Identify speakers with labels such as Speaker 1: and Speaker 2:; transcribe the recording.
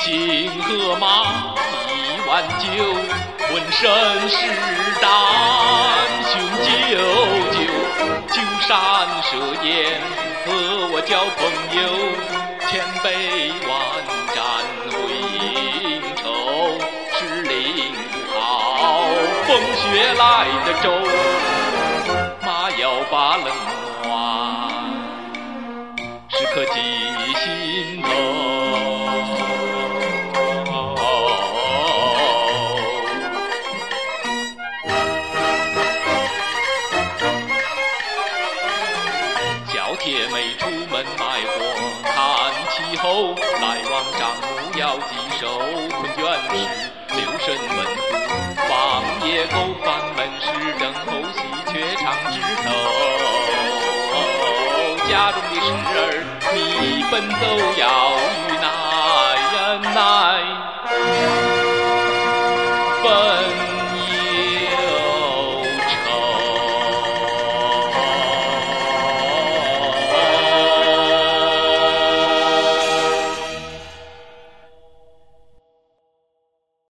Speaker 1: 星河马1碗酒，浑身是胆，雄赳赳，酒山蛇焰，和我交朋友，千杯万盏为应酬，时令不好，风雪来的骤，马要把冷暖，时刻记心头。铁妹出门卖货，看气候，来往丈母要记手，困倦时留神门户，放野狗翻门时等候喜鹊唱枝头。家中的事儿你奔走要